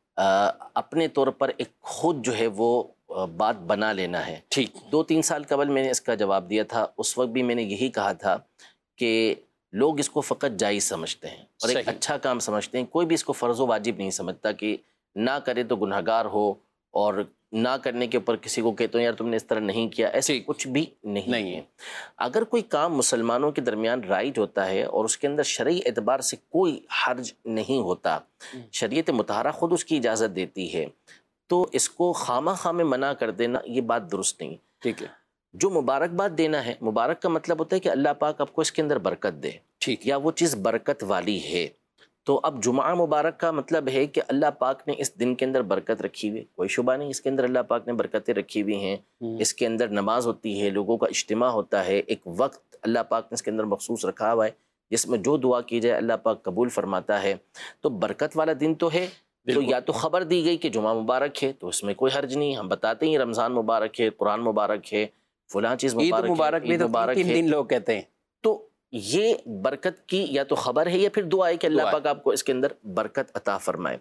اپنے طور پر ایک خود جو ہے وہ بات بنا لینا ہے۔ ٹھیک، دو تین سال قبل میں نے اس کا جواب دیا تھا، اس وقت بھی میں نے یہی کہا تھا کہ لوگ اس کو فقط جائز سمجھتے ہیں اور ایک اچھا کام سمجھتے ہیں، کوئی بھی اس کو فرض و واجب نہیں سمجھتا کہ نہ کرے تو گنہگار ہو، اور نہ کرنے کے اوپر کسی کو کہتے ہیں یار تم نے اس طرح نہیں کیا، ایسے کچھ بھی نہیں, نہیں ہے۔ اگر کوئی کام مسلمانوں کے درمیان رائج ہوتا ہے اور اس کے اندر شرعی اعتبار سے کوئی حرج نہیں ہوتا، شریعت مطہرہ خود اس کی اجازت دیتی ہے، تو اس کو خامہ خامہ منع کر دینا یہ بات درست نہیں۔ ٹھیک ہے، جو مبارکباد دینا ہے، مبارک کا مطلب ہوتا ہے کہ اللہ پاک آپ کو اس کے اندر برکت دے، ٹھیک، یا وہ چیز برکت والی ہے۔ تو اب جمعہ مبارک کا مطلب ہے کہ اللہ پاک نے اس دن کے اندر برکت رکھی ہوئی، کوئی شبہ نہیں، اس کے اندر اللہ پاک نے برکتیں رکھی ہوئی ہیں، اس کے اندر نماز ہوتی ہے، لوگوں کا اجتماع ہوتا ہے، ایک وقت اللہ پاک نے اس کے اندر مخصوص رکھا ہوا ہے جس میں جو دعا کی جائے اللہ پاک قبول فرماتا ہے، تو برکت والا دن تو ہے۔ تو یا تو خبر دی گئی کہ جمعہ مبارک ہے تو اس میں کوئی حرج نہیں، ہم بتاتے ہیں رمضان مبارک ہے، قرآن مبارک ہے، فلاں چیز مبارک ہے، عید مبارک بھی تو تین دن لوگ کہتے ہیں، تو یہ برکت کی یا تو خبر ہے یا پھر دعا ہے کہ اللہ پاک آپ کو اس کے اندر برکت عطا فرمائے۔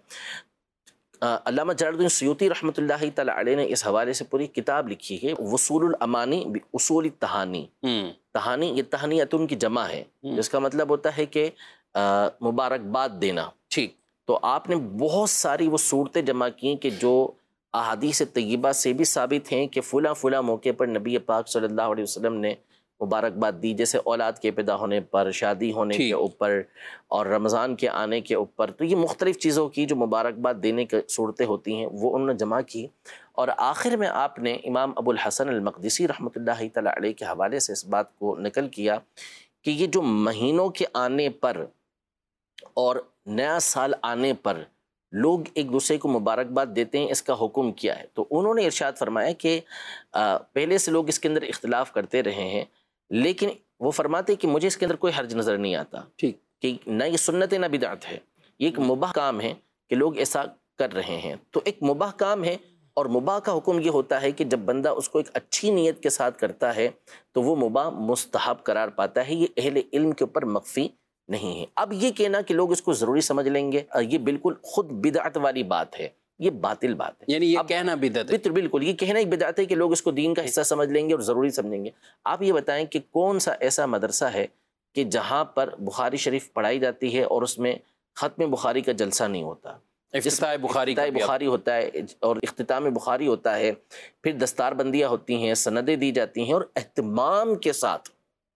علامہ جلال الدین سیوطی رحمۃ اللہ تعالی علیہ نے اس حوالے سے پوری کتاب لکھی ہے، وصول الامانی اصول التہانی۔ تہانی یہ تہنیتن کی جمع ہے، جس کا مطلب ہوتا ہے کہ مبارکباد دینا۔ ٹھیک، تو آپ نے بہت ساری وہ صورتیں جمع کی کہ جو احادیث طیبہ سے بھی ثابت ہیں کہ فلاں فلاں موقع پر نبی پاک صلی اللہ علیہ وسلم نے مبارکباد دی، جیسے اولاد کے پیدا ہونے پر، شادی ہونے کے اوپر، اور رمضان کے آنے کے اوپر۔ تو یہ مختلف چیزوں کی جو مبارکباد دینے کی صورتیں ہوتی ہیں وہ انہوں نے جمع کی، اور آخر میں آپ نے امام ابو الحسن المقدسی رحمۃ اللہ تعالی علیہ کے حوالے سے اس بات کو نقل کیا کہ یہ جو مہینوں کے آنے پر اور نیا سال آنے پر لوگ ایک دوسرے کو مبارکباد دیتے ہیں، اس کا حکم کیا ہے۔ تو انہوں نے ارشاد فرمایا کہ پہلے سے لوگ اس کے اندر اختلاف کرتے رہے ہیں، لیکن وہ فرماتے کہ مجھے اس کے اندر کوئی حرج نظر نہیں آتا، ٹھیک، کہ نہ یہ سنت نہ بدعت ہے، یہ ایک مباح کام ہے کہ لوگ ایسا کر رہے ہیں۔ تو ایک مباح کام ہے، اور مباح کا حکم یہ ہوتا ہے کہ جب بندہ اس کو ایک اچھی نیت کے ساتھ کرتا ہے تو وہ مباح مستحب قرار پاتا ہے، یہ اہل علم کے اوپر مخفی نہیں ہے۔ اب یہ کہنا کہ لوگ اس کو ضروری سمجھ لیں گے، یہ بالکل خود بدعت والی بات ہے، یہ باطل بات ہے، یعنی یہ کہنا بدعت ہے، بالکل یہ کہنا ایک بدعت ہے کہ لوگ اس کو دین کا حصہ سمجھ لیں گے اور ضروری سمجھیں گے۔ آپ یہ بتائیں کہ کون سا ایسا مدرسہ ہے کہ جہاں پر بخاری شریف پڑھائی جاتی ہے اور اس میں ختم بخاری کا جلسہ نہیں ہوتا، افتتاح بخاری بخاری ہوتا ہے اور اختتام بخاری ہوتا ہے، پھر دستار بندیاں ہوتی ہیں، سندیں دی جاتی ہیں، اور اہتمام کے ساتھ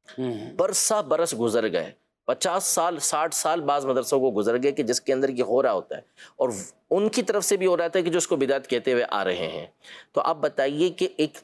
برسہ برس گزر گئے، پچاس سال ساٹھ سال بعض مدرسوں کو گزر گئے کہ جس کے اندر یہ ہو رہا ہوتا ہے، اور ان کی طرف سے بھی ہو رہا تھا کہ جو اس کو بدعت کہتے ہوئے آ رہے ہیں۔ تو آپ بتائیے کہ ایک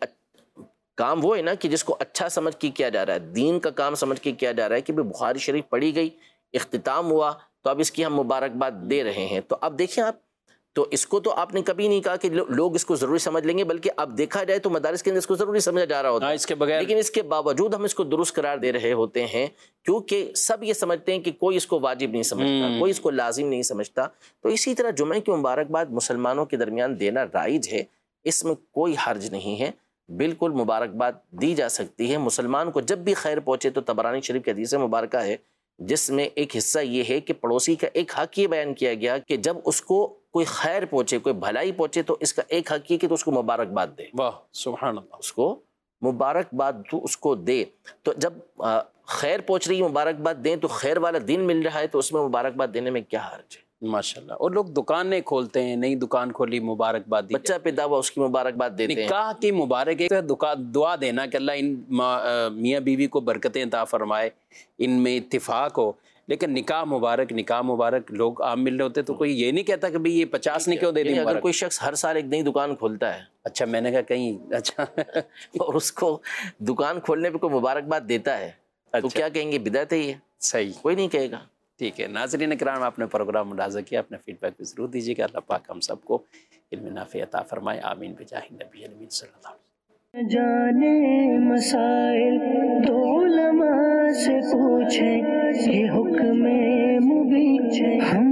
کام وہ ہے نا کہ جس کو اچھا سمجھ کے کیا جا رہا ہے، دین کا کام سمجھ کے کیا جا رہا ہے کہ بخاری شریف پڑھی گئی، اختتام ہوا، تو اب اس کی ہم مبارکباد دے رہے ہیں۔ تو اب دیکھیں آپ، تو اس کو تو آپ نے کبھی نہیں کہا کہ لوگ اس کو ضروری سمجھ لیں گے، بلکہ اب دیکھا جائے تو مدارس کے اندر اس کو ضروری سمجھا جا رہا ہوتا ہے، اس کے بغیر، لیکن اس کے باوجود ہم اس کو درست قرار دے رہے ہوتے ہیں، کیونکہ سب یہ سمجھتے ہیں کہ کوئی اس کو واجب نہیں سمجھتا، کوئی اس کو لازم نہیں سمجھتا۔ تو اسی طرح جمعہ کی مبارکباد مسلمانوں کے درمیان دینا رائج ہے، اس میں کوئی حرج نہیں ہے۔ بالکل مبارکباد دی جا سکتی ہے. مسلمان کو جب بھی خیر پہنچے تو طبرانی شریف کی حدیث مبارکہ ہے جس میں ایک حصہ یہ ہے کہ پڑوسی کا ایک حق یہ بیان کیا گیا کہ جب اس کو کوئی خیر پہنچے، کوئی بھلائی پہنچے تو اس کا ایک حق یہ کہ تو اس کو مبارکباد دے. واہ سبحان اللہ. اس کو مبارکباد تو اس کو دے. تو جب خیر پہنچ رہی ہے مبارکباد دیں، تو خیر والا دن مل رہا ہے تو اس میں مبارکباد دینے میں کیا حرج ہے؟ ماشاءاللہ. اور لوگ دکانیں کھولتے ہیں، نئی دکان کھولی مبارکباد دی، بچہ پیدا ہوا اس کی مبارکباد دیتے ہیں. نکاح کی مبارک ایک دعا دینا کہ اللہ ان میاں بیوی کو برکتیں عطا فرمائے، ان میں اتفاق ہو. لیکن نکاح مبارک نکاح مبارک لوگ عام مل رہے ہوتے تو کوئی یہ نہیں کہتا کہ بھئی یہ پچاس نے کیوں دے دی. اگر کوئی شخص ہر سال ایک نئی دکان کھولتا ہے، اچھا میں نے کہا کہیں اچھا اور اس کو دکان کھولنے پہ کوئی مبارکباد دیتا ہے تو کیا کہیں گے؟ بدعت ہے یہ. صحیح، کوئی نہیں کہے گا. ٹھیک ہے. ناظرین کرام، آپ نے پروگرام ملاحظہ کیا، اپنا فیڈ بیک بھی ضرور دیجیے گا. اللہ پاک ہم سب کو علم نافع عطا فرمائے. آمین بجاہ نبی امین صلی اللہ علیہ وسلم. جانے مسائل تو علماء سے پوچھیں، یہ حکم مبین ہے.